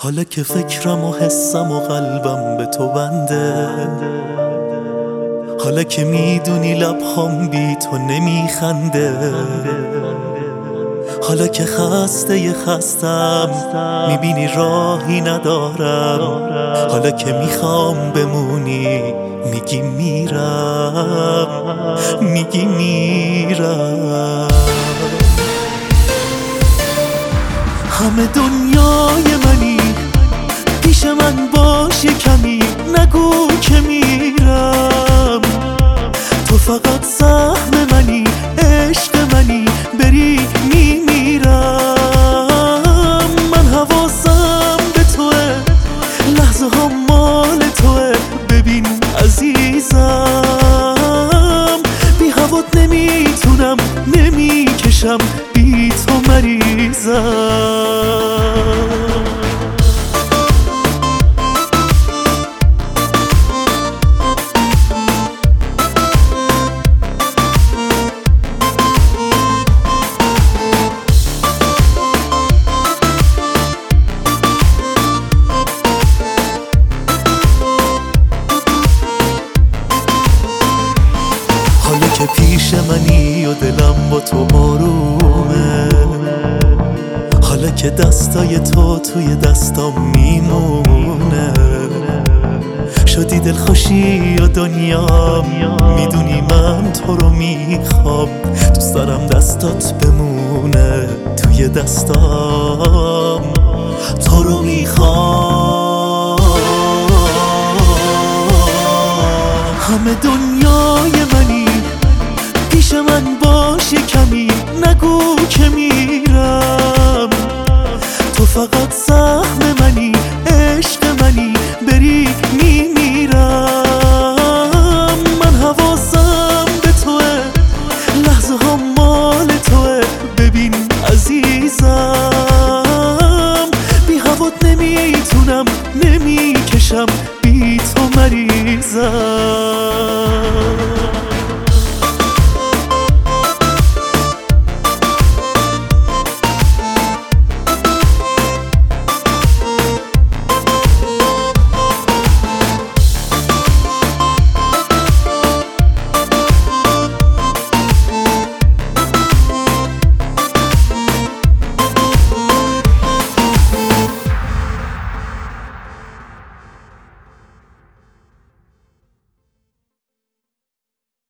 حالا که فکرم و حسم و قلبم به تو بنده، حالا که میدونی لبهام بی تو نمیخنده، حالا که خستم میبینی راهی ندارم، حالا که میخوام بمونی میگی میرم. همه دنیای منی، پیش من باش کمی، نگو که میرم. تو فقط سهم منی، عشق منی، بری میمیرم. من حواسم به توه، لحظه ها مال توه. ببین عزیزم، بی هوات نمیتونم، نمیکشم، بی تو مریضم. حالا که پیش منی و دلم با تو آرومه، حالا که دستای تو توی دستام میمونه، شدی دلخوشی و دنیا، میدونی من تو رو میخوام. دوست دارم دستات بمونه توی دستام، تو رو میخوام. همه دنیای منی، پیش من باش کمی، نگو که میرم. تو فقط سهم منی، عشق منی، بری